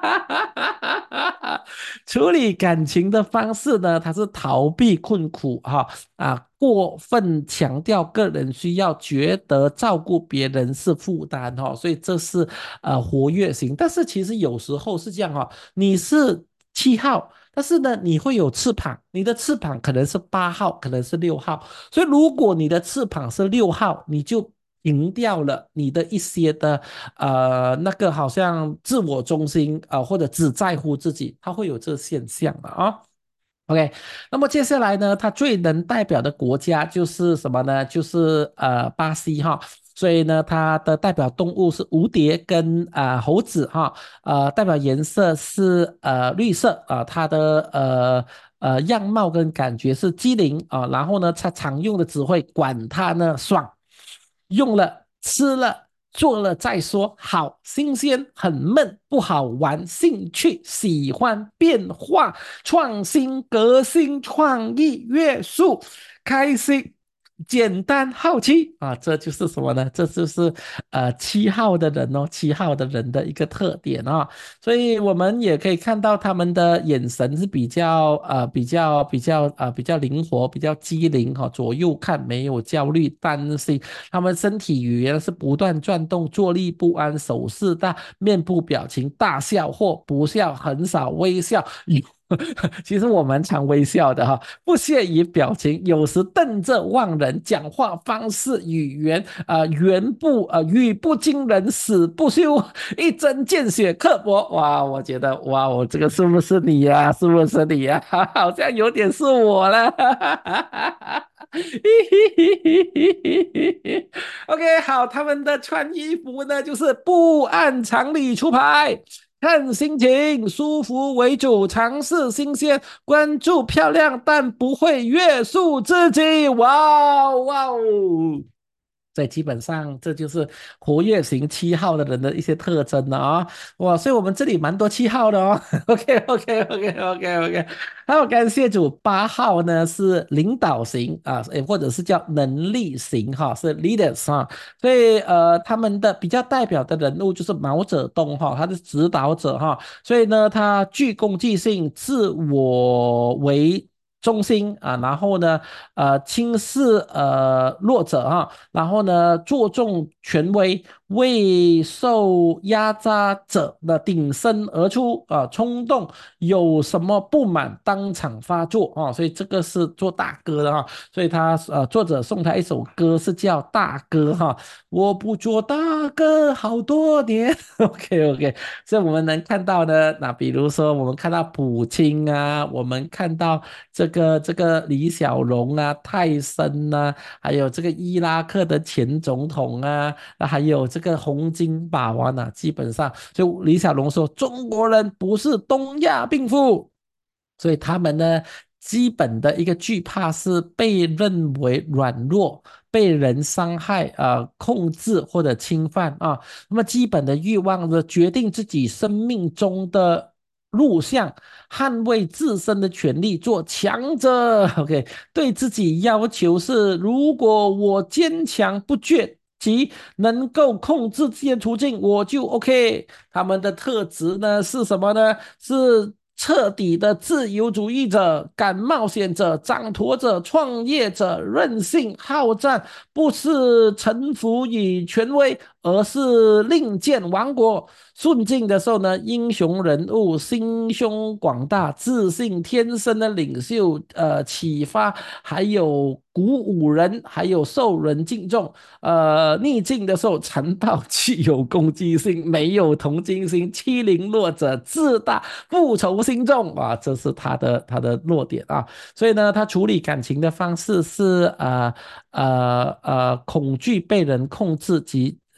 处理感情的方式呢，它是逃避困苦哈啊，过分强调个人需要，觉得照顾别人是负担哈，所以这是呃活跃型。但是其实有时候是这样哈，你是七号。但是呢，你会有翅膀，你的翅膀可能是八号，可能是六号，所以如果你的翅膀是六号，你就赢掉了你的一些的呃那个好像自我中心啊、呃，或者只在乎自己，它会有这现象的啊、哦。OK，那么接下来呢，它最能代表的国家就是什么呢？就是呃巴西哈，所以呢，它的代表动物是蝴蝶跟啊、呃猴子哈，呃，代表颜色是呃绿色啊、呃，它的呃呃样貌跟感觉是机灵啊、呃，然后呢，它常用的只会管它呢爽，用了吃了。做了再说，好新鲜，很闷，不好玩，兴趣，喜欢变化，创新、革新、创意、约束，开心、简单、好奇啊，这就是什么呢？这就是呃七号的人哦，七号的人的一个特点啊、哦。所以我们也可以看到他们的眼神是比较呃比较比较呃比较灵活，比较机灵哈、哦，左右看没有焦虑担心。他们身体语言是不断转动，坐立不安，手势大，面部表情大笑或不笑，很少微笑。其实我蛮常微笑的哈，不屑于表情，有时瞪着望人，讲话方式语言啊、呃、言不呃语不惊人死不休，一针见血刻薄。哇，我觉得哇，我这个是不是你呀、啊？是不是你呀、啊？好像有点是我了。OK，好，他们的穿衣服呢，就是不按常理出牌，看心情，舒服为主，尝试新鲜，关注漂亮，但不会约束自己。哇哦哇哦！所以基本上这就是活跃型七号的人的一些特征了啊、哦！哇，所以我们这里蛮多七号的哦。OK OK OK OK OK，好，感谢主。八号呢是领导型啊，或者是叫能力型哈，是 leaders 哈。所以呃，他们的比较代表的人物就是毛泽东哈，他是指导者哈。所以呢，他具攻击性，自我为中心啊，然后呢，呃，轻视呃弱者哈，然后呢，注重权威，为受压榨者的挺身而出啊，冲动，有什么不满当场发作啊，所以这个是做大哥的哈，所以他呃作者送他一首歌是叫《大哥》哈，我不做大哥好多年。OK OK，所以我们能看到呢，那比如说我们看到普京啊，我们看到这个这个李小龙啊、泰森啊，还有这个伊拉克的前总统啊，还有这个洪金宝啊，那基本上就李小龙说中国人不是东亚病夫，所以他们呢，基本的一个惧怕是被认为软弱、被人伤害、呃控制或者侵犯啊。那么基本的欲望呢，决定自己生命中的路向，捍卫自身的权利，做强者。OK，对自己要求是，如果我坚强不倔。即能够控制这些途径，我就 OK。他们的特质呢是什么呢？是彻底的自由主义者、敢冒险者、掌舵者、创业者、任性好战，不是臣服于权威，而是另建王国。顺境的时候呢，英雄人物，心胸广大，自信天生的领袖，呃，启发，还有鼓舞人，还有受人敬重。呃，逆境的时候残暴，具有攻击性，没有同情心，欺凌弱者，自大，复仇心重啊，这是他的他的弱点啊。所以呢，他处理感情的方式是呃呃呃恐惧被人控制及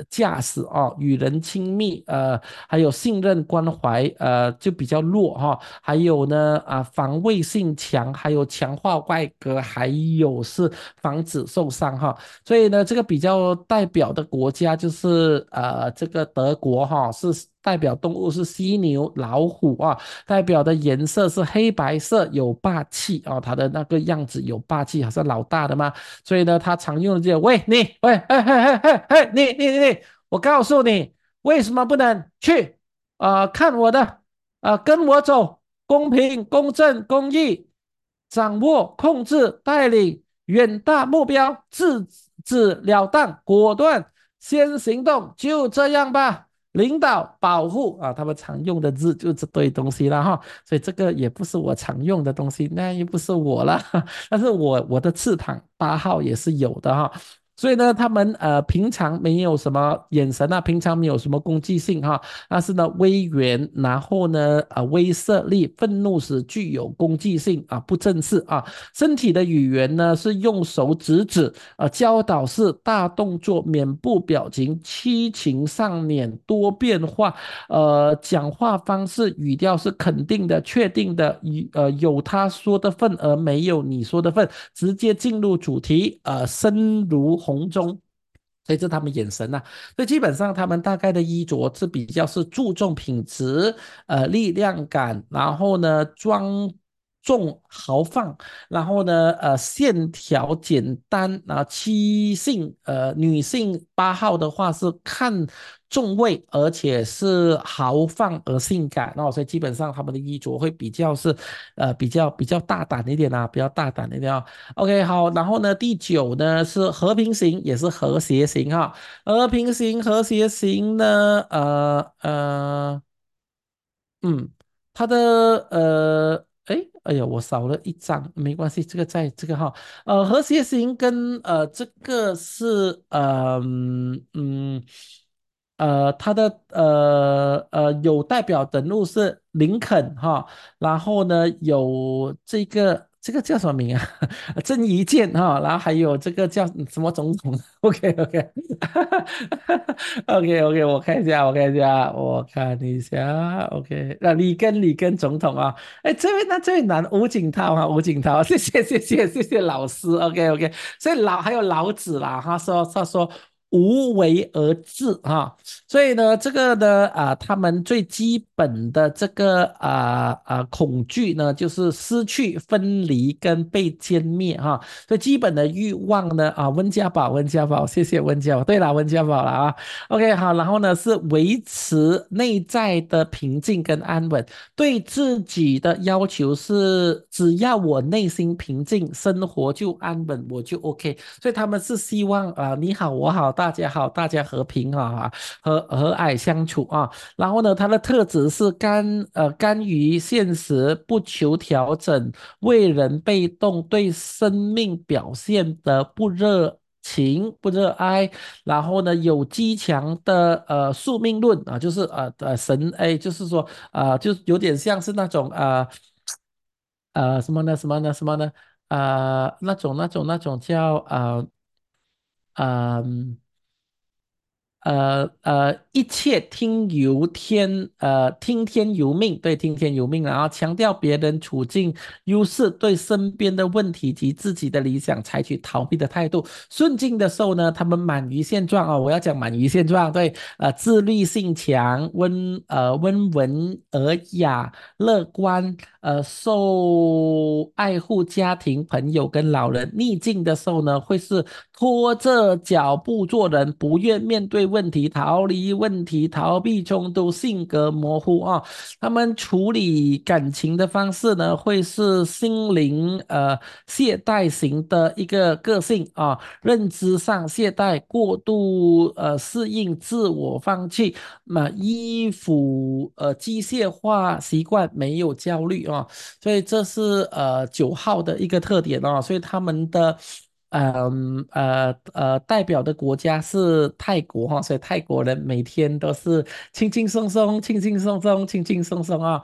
驾驶哦，与人亲密，呃，还有信任关怀，呃，就比较弱哈、还有呢，啊，防卫性强，还有强化外壳，还有是防止受伤哈。所以呢，这个比较代表的国家就是呃，这个德国哈，是代表动物是犀牛、老虎啊，代表的颜色是黑白色，有霸气啊，它的那个样子有霸气，好像老大的嘛。所以呢，它常用的这个，喂你，喂，嘿嘿嘿嘿嘿，你你你你，我告诉你，为什么不能去？呃，看我的，呃，跟我走，公平、公正、公义，掌握、控制、带领，远大目标，直截了当、果断，先行动，就这样吧。领导、保护啊，他们常用的字就这堆东西了哈，所以这个也不是我常用的东西，那又不是我了，但是我我的翅膀八号也是有的哈。所以呢，他们呃平常没有什么眼神啊，平常没有什么攻击性哈，但是呢威严，然后呢呃威慑力，愤怒时具有攻击性啊，不正式啊。身体的语言呢是用手指指，呃教导式大动作，面部表情，七情上脸，多变化，呃讲话方式语调是肯定的、确定的，呃有他说的份而没有你说的份，直接进入主题，呃深如洪钟。所以这是他们眼神呐、啊，所以基本上他们大概的衣着是比较是注重品质，呃，力量感，然后呢，庄重豪放，然后呢，呃，线条简单，然后七性，呃，女性八号的话是看重位，而且是豪放而性感哦，所以基本上他们的衣着会比较是，呃，比较比较大胆一点啊，比较大胆一点啊。OK，好，然后呢，第九呢是和平型，也是和谐型哈。和平型、和谐型呢，呃呃。嗯，它的呃，哎，哎呀，我少了一张，没关系，这个在这个哈，呃，和谐型跟呃这个是呃嗯嗯呃它的呃呃有代表人物是林肯哈，然后呢有这个这个叫什么名啊？郑伊健哈，然后还有这个叫什么总统？OK OK OK OK，我看一下，我看一下，我看一下，OK，那里根里根总统啊，哎，这位那这位男吴景涛啊，吴景涛，谢谢谢谢谢谢老师，OK OK，所以老还有老子啦，他说他说无为而治哈，所以呢，这个呢啊，他们最基本的这个啊啊恐惧呢，就是失去、分离跟被歼灭哈。最基本的欲望呢啊，温家宝，温家宝，谢谢温家宝。对了，温家宝了啊。OK，好，然后呢是维持内在的平静跟安稳，对自己的要求是，只要我内心平静，生活就安稳，我就 OK。所以他们是希望啊、呃你好，我好，大家好，大家和平啊，和和蔼相处啊。然后呢，他的特质是甘呃甘于现实，不求调整，为人被动，对生命表现的不热情、不热爱，然后呢，有极强的呃宿命论啊，就是呃呃神哎，就是说呃，就有点像是那种呃呃什么呢什么呢什么呢呃那种那种那种叫呃呃呃呃，一切听由天，呃，听天由命，对，听天由命，然后强调别人处境优势，对身边的问题及自己的理想采取逃避的态度。顺境的时候呢，他们满于现状哦，我要讲满于现状，对，呃，自律性强，温呃温文尔雅，乐观，呃，受爱护家庭、朋友跟老人。逆境的时候呢，会是拖着脚步做人，不愿面对问题，逃离问题，逃避冲突，性格模糊啊。他们处理感情的方式呢，会是心灵呃懈怠型的一个个性啊，认知上懈怠，过度呃适应，自我放弃，那衣服呃机械化习惯，没有焦虑啊，所以这是呃九号的一个特点啊，所以他们的。嗯呃呃，代表的国家是泰国哈，所以泰国人每天都是轻轻松松、轻轻松松、轻轻松松啊。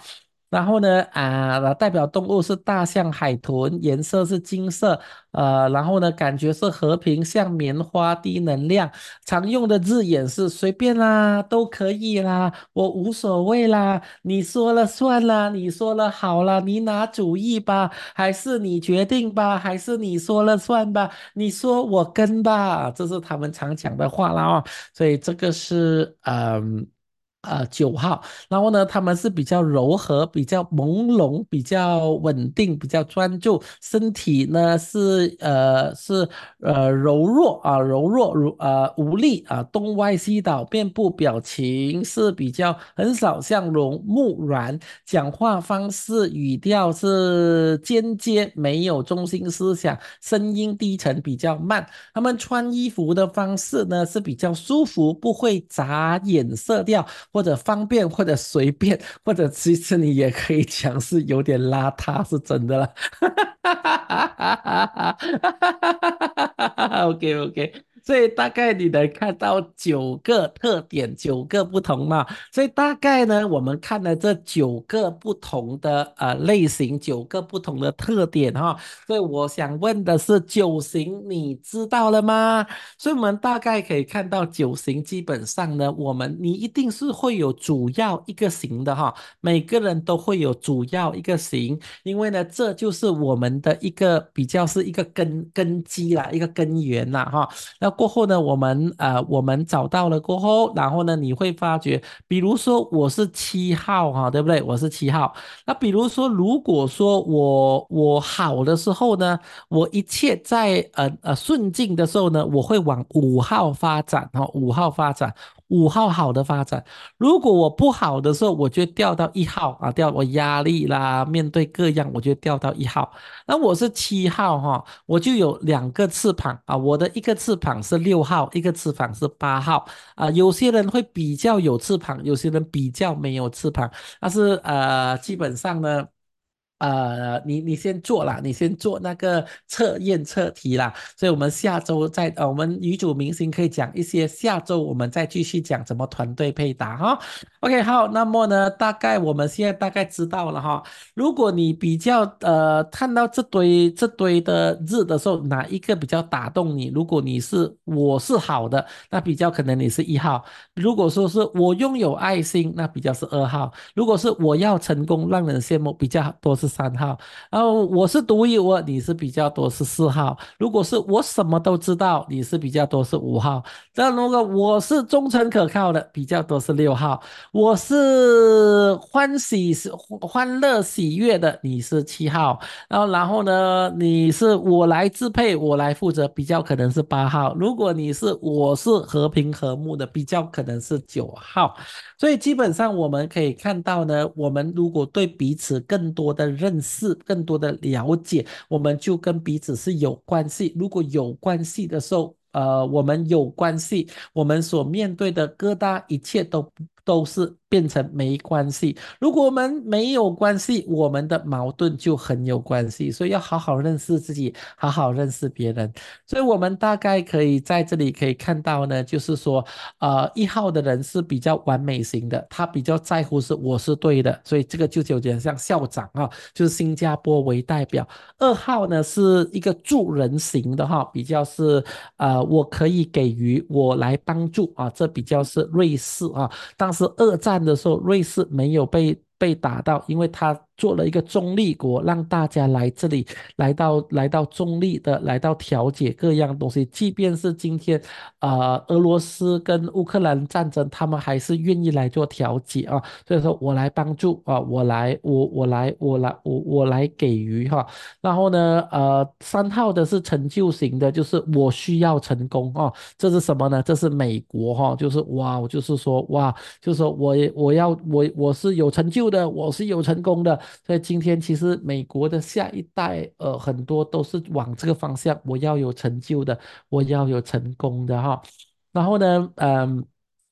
然后呢，啊，代表动物是大象、海豚，颜色是金色，呃，然后呢，感觉是和平，像棉花，低能量。常用的字眼是随便啦，都可以啦，我无所谓啦，你说了算啦，你说了好啦，你拿主意吧，还是你决定吧，还是你说了算吧，你说我跟吧，这是他们常讲的话啦哦。所以这个是嗯。呃，九号，然后呢，他们是比较柔和、比较朦胧、比较稳定、比较专注，身体呢是呃是呃柔弱啊，柔弱如呃无力啊，东歪西倒，面部表情是比较很少像容木然，讲话方式语调是间接，没有中心思想，声音低沉，比较慢。他们穿衣服的方式呢是比较舒服，不会眨眼色调。或者方便，或者随便，或者其实你也可以讲是有点邋遢，是真的啦。OK OK，所以大概你能看到九个特点，九个不同嘛。所以大概呢，我们看了这九个不同的呃类型，九个不同的特点哈。所以我想问的是，九型你知道了吗？所以我们大概可以看到九型，基本上呢，我们你一定是会有主要一个型的哈，每个人都会有主要一个型，因为呢，这就是我们的一个比较是一个根根基啦，一个根源啦哈。那过后呢，我们呃我们找到了过后，然后呢，你会发觉，比如说我是七号哈，对不对？我是七号。那比如说，如果说我我好的时候呢？我一切在呃呃顺境的时候呢，我会往五号发展哈、哦，五号发展，五号好的发展。如果我不好的时候，我就掉到一号啊，掉我压力啦，面对各样，我就掉到一号。那我是七号哈、我就有两个翅膀啊，我的一个翅膀是六号，一个翅膀是八号啊。有些人会比较有翅膀，有些人比较没有翅膀，但是呃，基本上呢。呃，你你先做啦，你先做那个测验测题啦，所以我们下周再呃，我们女主明星可以讲一些，下周我们再继续讲怎么团队配搭哈。OK，好，那么呢，大概我们现在大概知道了哈。如果你比较呃看到这堆这堆的字的时候，哪一个比较打动你？如果你是我是好的，那比较可能你是一号；如果说是我拥有爱心，那比较是二号。如果是我要成功，让人羡慕，比较多是三号。然后我是独一无二，你是比较多是四号。如果是我什么都知道，你是比较多是五号。但如果我是忠诚可靠的，比较多是六号。我是欢喜是欢乐喜悦的，你是七号。然后然后呢，你是我来支配，我来负责，比较可能是八号。如果你是我是和平和睦的，比较可能是九号。所以基本上我们可以看到呢，我们如果对彼此更多的认识、更多的了解，我们就跟彼此是有关系。如果有关系的时候，呃，我们有关系，我们所面对的疙瘩，一切都都是变成没关系。如果我们没有关系，我们的矛盾就很有关系。所以要好好认识自己，好好认识别人。所以我们大概可以在这里可以看到呢，就是说。呃，一号的人是比较完美型的，他比较在乎是我是对的，所以这个就有点像校长啊，就是新加坡为代表。二号呢是一个助人型的哈，比较是呃我可以给予我来帮助啊，这比较是瑞士啊。当时二战的时候，瑞士没有被被打到，因为他做了一个中立国，让大家来这里，来到来到中立的，来到调解各样东西。即便是今天，呃，俄罗斯跟乌克兰战争，他们还是愿意来做调解啊。所以说我来帮助啊，我来，我我来，我来，我我来给予哈。然后呢，呃，三号的是成就型的，就是我需要成功哦。这是什么呢？这是美国哈、就是哇，就是说哇。就是说我也我要我我是有成就的，我是有成功的，所以今天其实美国的下一代，呃，很多都是往这个方向，我要有成就的，我要有成功的哈。然后呢，嗯。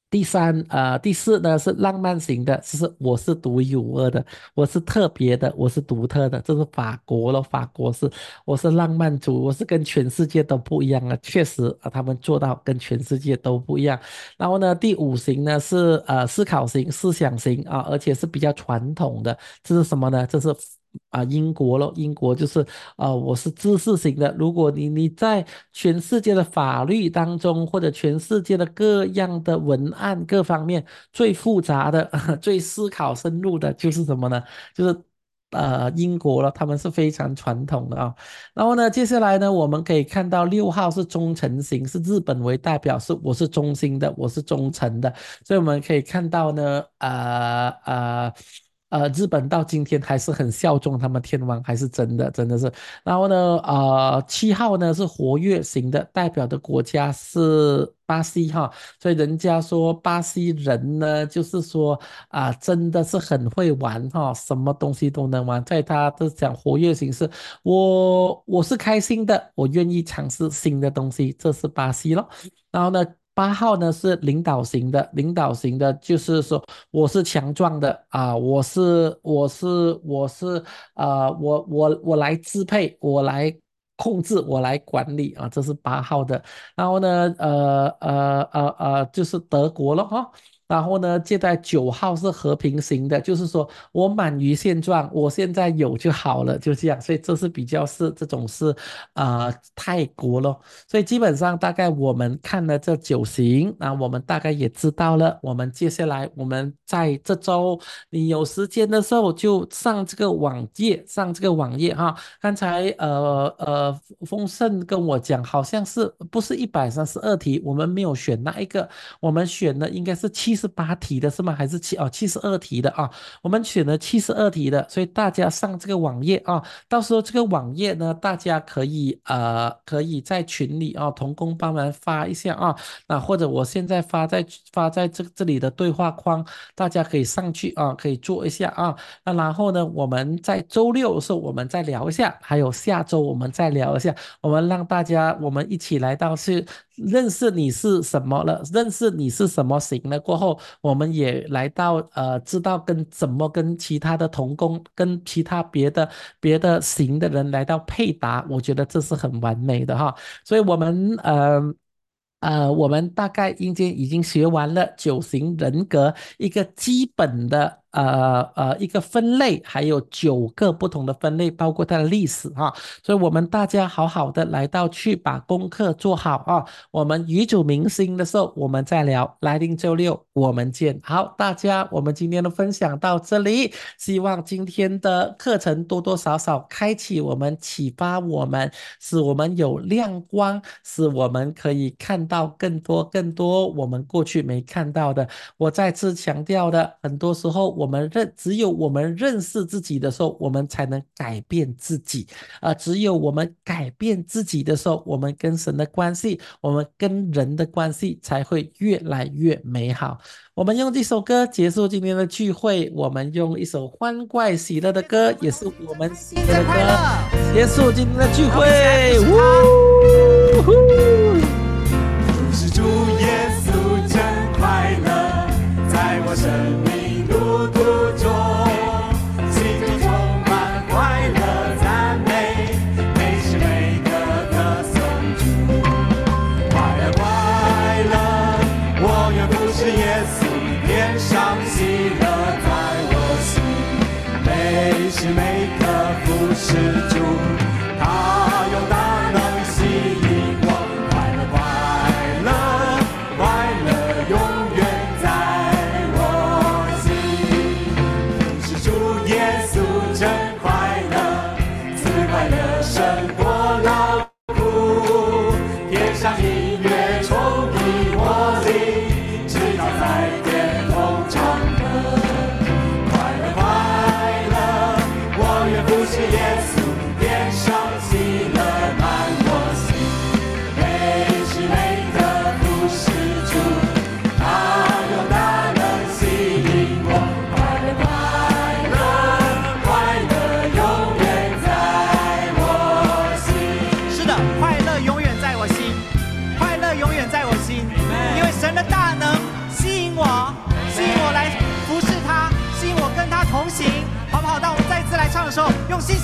第三，呃，第四呢是浪漫型的，就是我是独一无二的，我是特别的，我是独特的，这是法国咯，法国是我是浪漫主，我是跟全世界都不一样的，确实啊，他们做到跟全世界都不一样。然后呢，第五型呢是呃思考型、思想型啊，而且是比较传统的，这是什么呢？这是啊，英国咯，英国就是呃，我是知识型的。如果你你在全世界的法律当中，或者全世界的各样的文案各方面最复杂的、最思考深入的，就是什么呢？就是呃英国了，他们是非常传统的啊。然后呢，接下来呢，我们可以看到六号是忠诚型，是日本为代表，是我是忠心的，我是忠诚的。所以我们可以看到呢，呃呃呃，日本到今天还是很效忠他们天皇，还是真的，真的是。然后呢，呃，七号呢是活跃型的，代表的国家是巴西哈，所以人家说巴西人呢，就是说啊、真的是很会玩哈，什么东西都能玩。在他的讲活跃形式，我我是开心的，我愿意尝试新的东西，这是巴西咯。然后呢，八号呢是领导型的，领导型的就是说我是强壮的啊，我是我是我是呃，我我我来支配，我来控制，我来管理啊，这是八号的。然后呢，呃呃呃呃，就是德国了哈。然后呢，接待九号是和平型的，就是说我满于现状，我现在有就好了，就这样。所以这是比较是这种是呃泰国咯。所以基本上大概我们看了这九型，那我们大概也知道了。我们接下来我们在这周你有时间的时候就上这个网页，上这个网页哈。刚才呃呃丰盛跟我讲，好像是不是一百三十二题，我们没有选那一个，我们选的应该是七十八题的是吗？还是七哦七十二题的啊？我们选了七十二题的，所以大家上这个网页啊。到时候这个网页呢，大家可以呃可以在群里啊，同工帮忙发一下啊，那或者我现在发在发在这这里的对话框，大家可以上去啊，可以做一下啊。那然后呢，我们在周六的时候我们再聊一下，还有下周我们再聊一下，我们让大家我们一起来到是认识你是什么了，认识你是什么型了过后，我们也来到呃知道跟怎么跟其他的同工跟其他别的别的型的人来到配搭，我觉得这是很完美的哈。所以我们呃。呃，我们大概已经已经学完了九型人格一个基本的呃呃一个分类，还有九个不同的分类，包括它的历史哈。所以我们大家好好的来到去把功课做好啊。我们语主明星的时候，我们再聊。来临周六我们见。好，大家，我们今天的分享到这里，希望今天的课程多多少少开启我们、启发我们，使我们有亮光，使我们可以看到更多更多我们过去没看到的。我再次强调的，很多时候我们认只有我们认识自己的时候，我们才能改变自己。啊、呃只有我们改变自己的时候，我们跟神的关系，我们跟人的关系才会越来越美好。我们用这首歌结束今天的聚会，我们用一首欢快喜乐的歌，也是我们喜乐的歌，结束今天的聚会。呜呼！ 是主耶稣真快乐，在我生命路途中，心中充满快乐赞美，每时每刻歌颂主。快乐快乐，我愿服侍耶稣，天上喜乐在我心，每时每刻服侍主，他用大能吸引我。快乐快乐快乐永远在我心，是主耶稣真快乐，赐快乐胜过劳苦，天上音乐充溢我灵，直到在天空唱歌。快乐快乐，我愿服侍耶稣，天上喜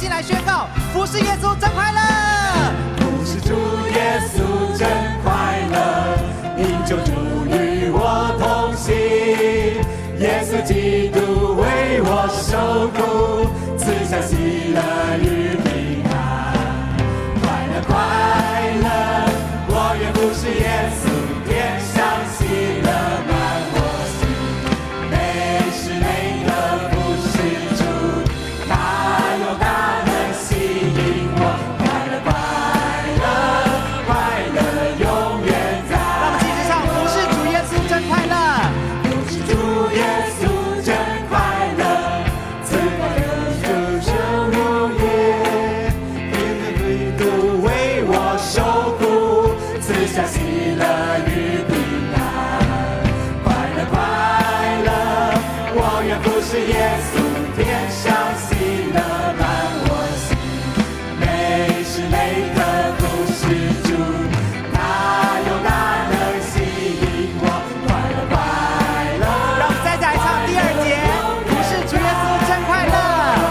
起来宣告：服侍耶稣真快乐，服侍主耶稣真快乐，因救主与我同行，耶稣基督为我受苦，赐下喜乐与平安，快乐快乐，我愿服侍耶稣，天上喜乐满我心，每时每刻服侍主，他有大能吸引我，快乐快乐快乐永远在。让我们继续唱：服侍主耶稣真快乐，服侍主耶稣真快乐，赐快乐就生如夜，因为基督为我受苦，赐下喜乐与平安，快乐快乐，我愿服侍耶稣，天上喜乐满我心，每时每刻服侍主，他有大能吸引我，快乐快乐。让我们再来唱第二节：服侍主耶稣真快乐，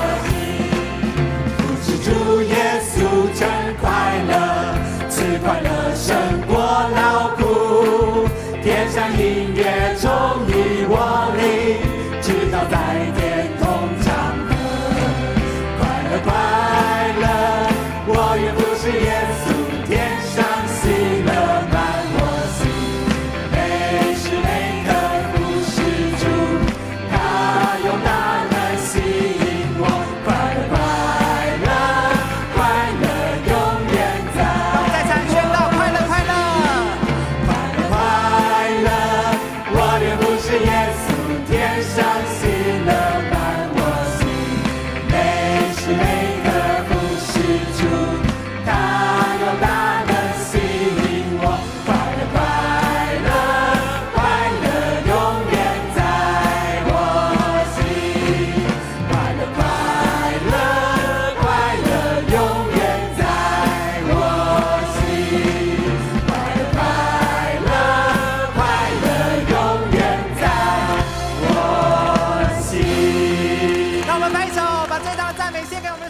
服侍主耶稣真快乐，赐快乐胜过劳苦，天上音乐充溢我灵，直到在天同唱和，快乐快乐，我愿服侍耶稣，天上喜乐满我心，每时每刻服侍主，他用大能吸引我，快乐快乐快乐永远在。让我们再唱宣告：快乐快乐快乐快乐，我愿服侍耶稣，天上喜